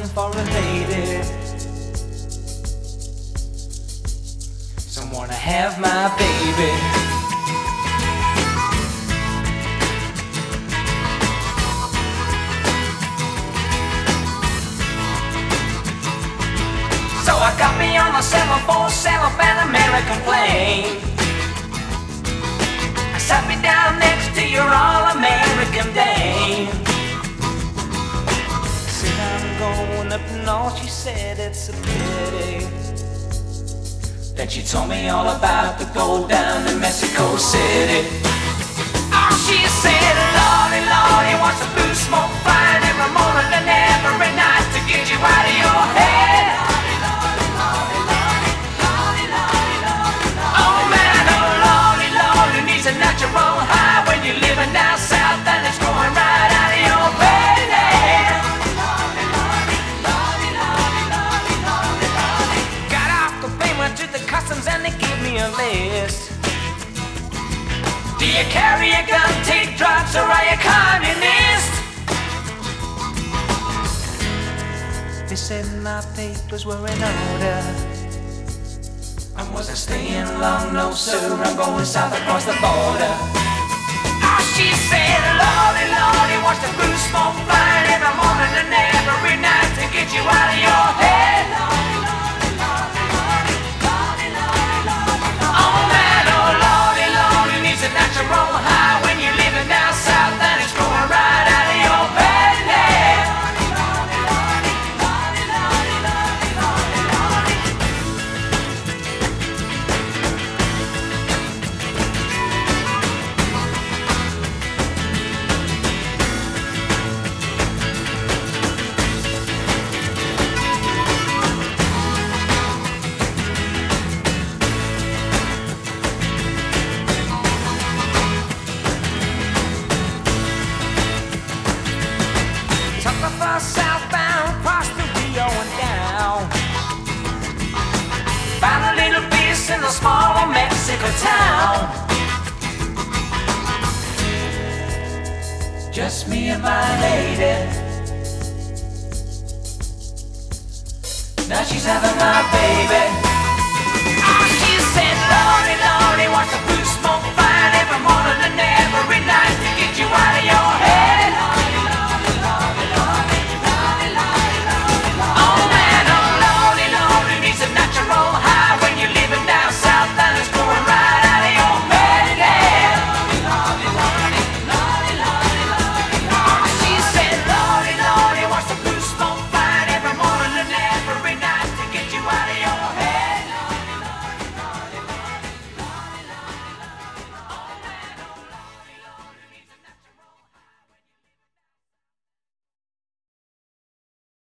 looking for a lady, someone to have my baby. So I got me on a 747 Pan American plane. I sat me down next to your all-American dame. I said I'm going up north, she said it's a pity. Then she told me all about the gold down in Mexico City. Oh, she said, Lordy, Lordy, wants the blue smoke flying every morning and every night to get you out of your head. A natural high when you're living down south and it's going right out of your belly. Got off the plane, went to the customs and they gave me a list. Do you carry a gun, take drugs, or are you communist? They said my papers were in order. I wasn't staying long, no sir, I'm going south across the border. Oh, she said, Lordy, Lordy, watch the blue smoke flying every morning and every night to get you out of your head. Oh man, oh Lordy, Lordy, needs a natural high when you're living down south and it's going right out of your belly. Southbound, across the Rio and down. Found a little piece in a small Mexico town. Just me and my lady. Now she's having my baby.